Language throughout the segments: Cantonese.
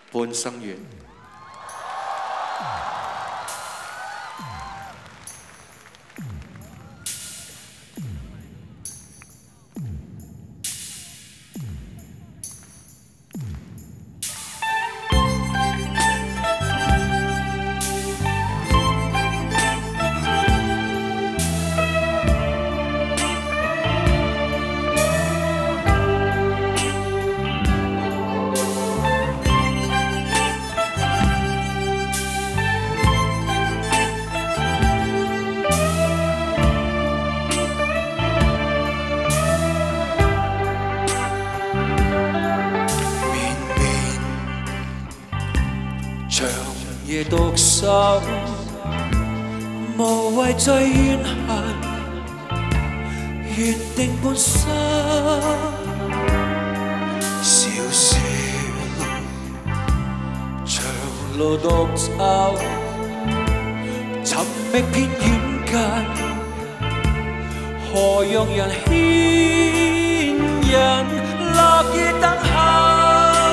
半生緣。長夜獨守，無謂再怨恨，緣定半生，小小長路獨走，尋覓遍遠近，何讓人牽引，樂意等候。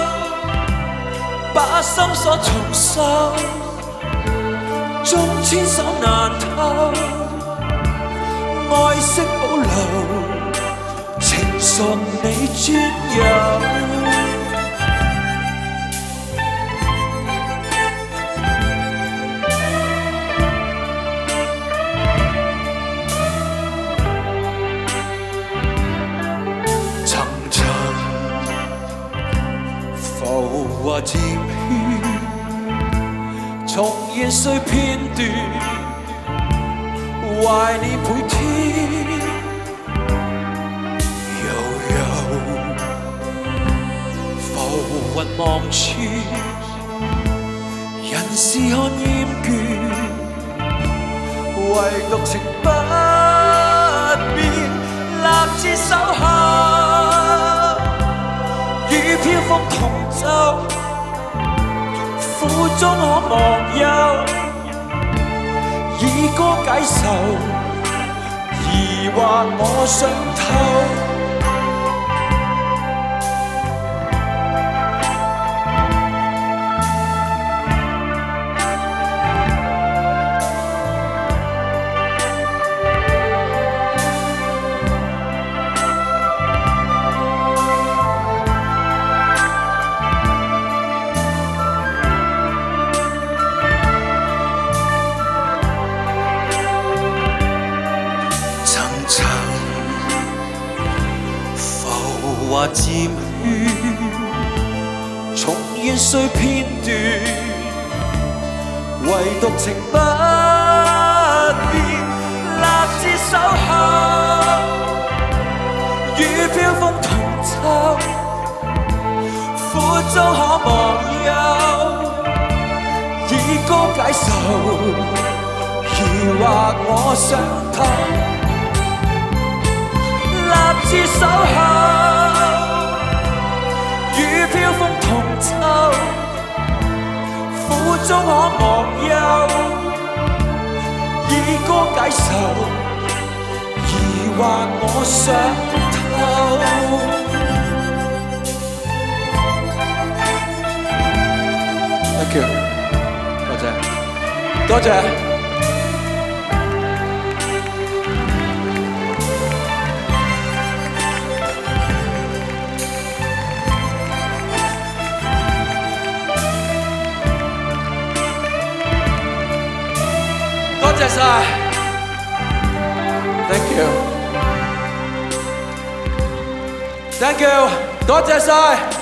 把心所重修，縱千手難透，愛惜保留，情屬你專有。層層浮華漸重現碎片段，懷念每天。悠悠浮雲望穿，人是看厭倦，唯獨情不變，立志守候，與飄風同舟。苦中可忘憂，以歌解愁，疑惑我想透。華漸遠，重現碎片段，唯獨情不變，立志守候，與飄風同舟，苦中可忘憂，以歌解愁，疑惑我想透，立志守候。與飄風同舟，苦中可忘憂，以歌解愁，疑惑我想透。Thank you， 多謝，多謝。多謝晒 ，Thank you，Thank you， 多謝晒。